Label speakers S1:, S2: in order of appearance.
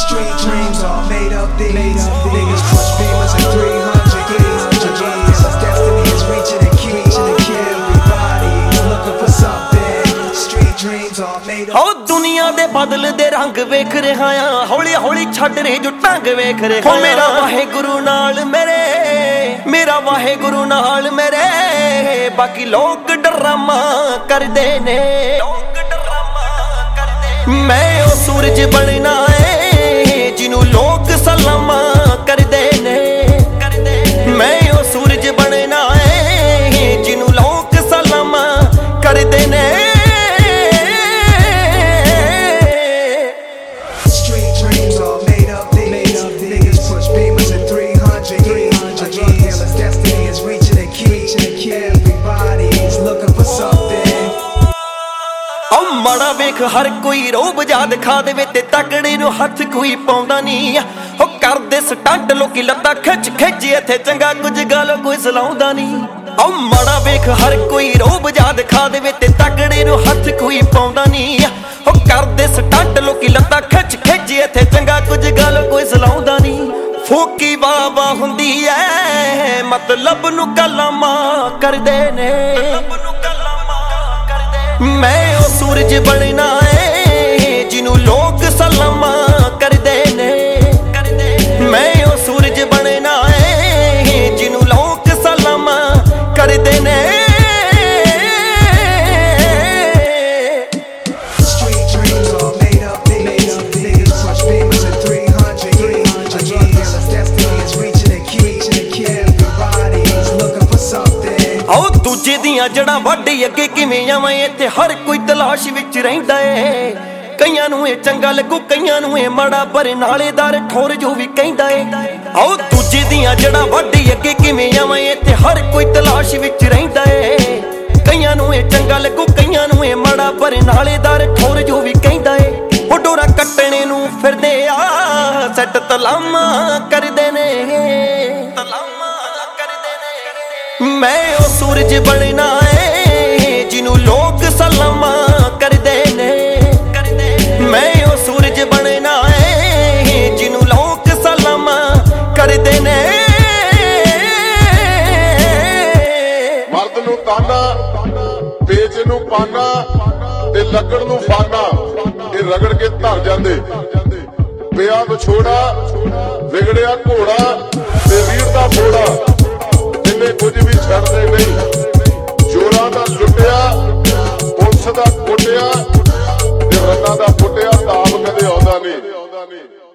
S1: Street dreams all made up these. Niggas push beamers at 300 years. Destiny is reaching a key to everybody's looking for something. Street dreams all made up.
S2: ਹੋ ਦੁਨੀਆ ਦੇ ਬਦਲਦੇ ਰੰਗ ਵੇਖ ਰਿਹਾ ਆ, ਹੌਲੀ ਹੌਲੀ ਛੱਡ ਰਹੇ ਜੋ ਢੰਗ ਵੇਖ ਰਿਹਾ। ਮੇਰਾ ਵਾਹਿਗੁਰੂ ਨਾਲ ਮੇਰਾ ਵਾਹਿਗੁਰੂ ਨਾਲ ਮੇਰੇ, ਬਾਕੀ ਲੋਕ ਡਰਾਮਾ ਕਰਦੇ ਨੇ। ਮੈਂ ਉਹ ਸੂਰਜ ਬਣਨਾ ਏ ਜਿਹਨੂੰ ਲੋਕ ਸਲਾਮਾਂ ਕਰਦੇ ਨੇ। ਮੈਂ ਉਹ ਸੂਰਜ ਬਣਨਾ ਏ ਜਿਹਨੂੰ ਲੋਕ ਸਲਾਮਾਂ ਕਰਦੇ ਨੇ। ਮਾੜਾ ਵੇਖ ਹਰ ਕੋਈ ਰੋਬ ਜਾ ਦਿਖਾ ਦੇਵੇ ਤੇ ਤਕੜੇ ਨੂੰ ਹੱਥ ਕੋਈ ਪਾਉਂਦਾ ਨਹੀਂ। ਉਹ ਕਰਦੇ ਸਟੰਟ ਲੋਕੀ ਲੱਤਾਂ ਖਿੱਚ ਇੱਥੇ ਚੰਗਾ ਕੁਝ ਗੱਲ ਕੋਈ ਸਲਾਉਂਦਾ ਨਹੀਂ। ਉਹ ਮਾੜਾ ਵੇਖ ਹਰ ਕੋਈ ਰੋਬ ਜਾ ਦਿਖਾ ਦੇਵੇ ਤੇ ਤਕੜੇ ਨੂੰ ਹੱਥ ਕੋਈ ਪਾਉਂਦਾ ਨਹੀਂ। ਉਹ ਕਰਦੇ ਸਟੰਟ ਲੋਕੀ ਲੱਤਾਂ ਖਿੱਚ ਇੱਥੇ ਚੰਗਾ ਕੁਝ ਗੱਲ ਕੋਈ ਸਲਾਉਂਦਾ ਨਹੀਂ। ਫੋਕੀ ਵਾਹ ਹੁੰਦੀ ਐ ਮਤਲਬ ਨੂੰ ਕਲਾਮਾਂ ਕਰਦੇ ਨੇ। ਮੈਂ ਉਹ ਸੂਰਜ ਬਣਨਾ ਏ ਜਿਹਨੂੰ ਲੋਕ ਸਲਾਮਾਂ ਕਰਦੇ ਨੇ। ਮੈਂ ਉਹ ਸੂਰਜ ਬਣਨਾ ਏ ਜਿਹਨੂੰ ਲੋਕ ਸਲਾਮਾਂ ਕਰਦੇ ਨੇ। ਦੂਜੇ ਦੀਆਂ ਜੜਾਂ ਵੱਢ ਅੱਗੇ ਕਿਵੇਂ ਆਵਾਂ, ਇੱਥੇ ਹਰ ਕੋਈ ਤਲਾਸ਼ ਵਿੱਚ ਰਹਿੰਦਾ ਏ। ਕਈਆਂ ਨੂੰ ਇਹ ਚੰਗਾ ਲੱਗੂ, ਕਈਆਂ ਨੂੰ ਇਹ ਮਾੜਾ, ਪਰ ਨਾਲੇਦਾਰ ਠੋਰ ਜੋ ਵੀ ਕਹਿੰਦਾ ਏ। ਆਓ ਦੂਜੇ ਦੀਆਂ ਜੜਾਂ ਵੱਢ ਅੱਗੇ ਕਿਵੇਂ ਆਵਾਂ, ਇੱਥੇ ਹਰ ਕੋਈ ਤਲਾਸ਼ ਵਿੱਚ ਰਹਿੰਦਾ ਏ। ਕਈਆਂ ਨੂੰ ਇਹ ਚੰਗਾ ਲੱਗੂ, ਕਈਆਂ ਨੂੰ ਇਹ ਮਾੜਾ, ਪਰ ਨਾਲੇਦਾਰ ਠੋਰ ਜੋ ਵੀ ਕਹਿੰਦਾ ਏ। ਉਹ ਡੋਰਾ ਕੱਟਣੇ ਨੂੰ ਫਿਰਦੇ ਆ ਸੱਟ ਤਲਾਮਾਂ ਕਰਦੇ ਨੇ। ਮੈਂ ਉਹ ਸੂਰਜ ਬਣਨਾ ਏ ਜਿਹਨੂੰ ਲੋਕ ਸਲਾਮਾਂ ਕਰਦੇ ਨੇ। ਮੈਂ ਉਹ ਸੂਰਜ ਬਣਨਾ ਏ ਜਿਹਨੂੰ ਲੋਕ ਸਲਾਮਾਂ ਕਰਦੇ ਨੇ।
S3: ਮਰਦ ਨੂੰ ਤਾਨਾ, ਪੇਚ ਨੂੰ ਪਾਨਾ ਤੇ ਲੱਗਣ ਨੂੰ ਫਾਨਾ, ਇਹ ਰਗੜ ਕੇ ਧਰ ਜਾਂਦੇ। ਪਿਆ ਵਿਛੋੜਾ ਵਿਗੜਿਆ ਘੋੜਾ ਤੇ ਵੀਰ ਦਾ ਫੋੜਾ, ਕੁਝ ਵੀ ਛੱਡਦੇ ਨਹੀਂ। ਚੋਰਾਂ ਦਾ ਲੁੱਟਿਆ, ਪੁਲਿਸ ਦਾ ਕੁੱਟਿਆ ਤੇ ਰੰਨਾਂ ਦਾ ਫੁੱਟਿਆ, ਤਾਪ ਕਦੇ ਆਉਂਦਾ ਨਹੀਂ।